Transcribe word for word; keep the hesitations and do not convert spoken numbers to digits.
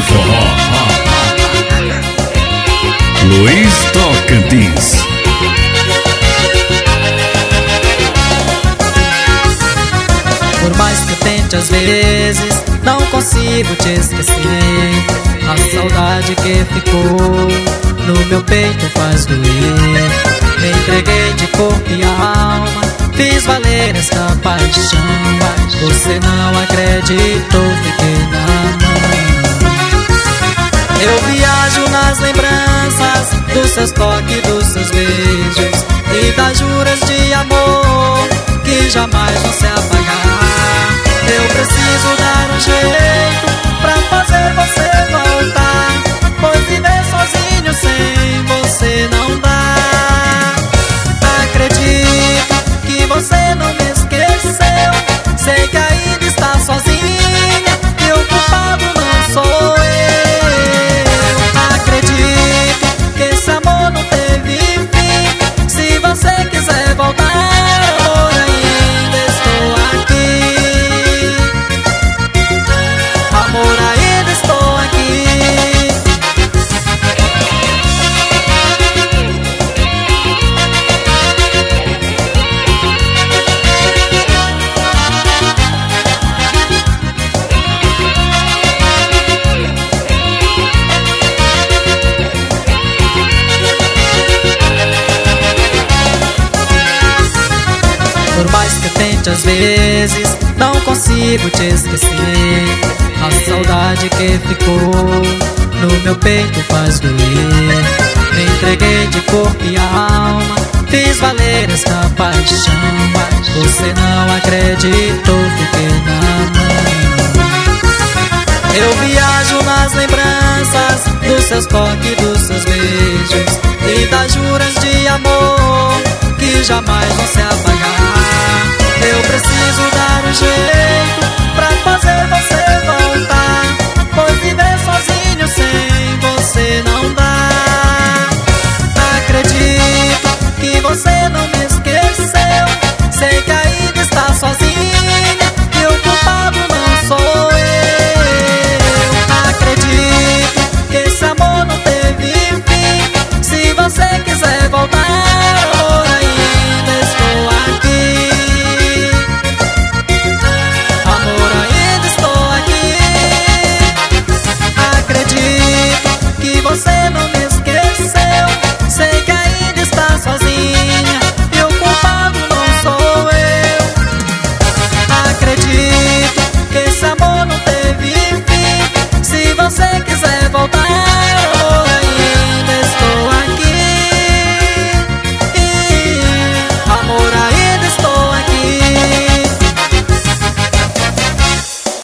forró. Luiz Tocantins. Por mais que eu tente às vezes, não consigo te esquecer. A saudade que ficou no meu peito faz doer. Me entreguei de corpo e alma, fiz valer esta paixão. Você não acreditou, fiquei na mão. Eu viajo nas lembranças dos seus toques, dos seus beijos e das juras de amor que jamais vão se apagar. Eu preciso dar um jeito pra fazer você voltar, pois viver sozinho sem você não dá. Acredito que você não me esqueceu, sei que ainda está sozinha e o culpado não sou eu. Acredito que esse amor não teve fim, se você quiser voltar, amor, ainda estou aqui. Amor, ainda estou aqui. Por mais que eu tente às vezes, não consigo te esquecer. A saudade que ficou no meu peito faz doer. Me entreguei de corpo e alma, fiz valer esta paixão. Você não acreditou, fiquei na mão. Eu viajo nas lembranças dos seus toques, dos seus beijos e das juras de amor que jamais vão se apagar. Eu preciso dar um jeito pra fazer você voltar, pois viver sozinho sem você não dá. Acredito que você não me esqueceu, sei que ainda está sozinha e o culpado não sou eu. Acredito que esse amor não teve fim, se você quiser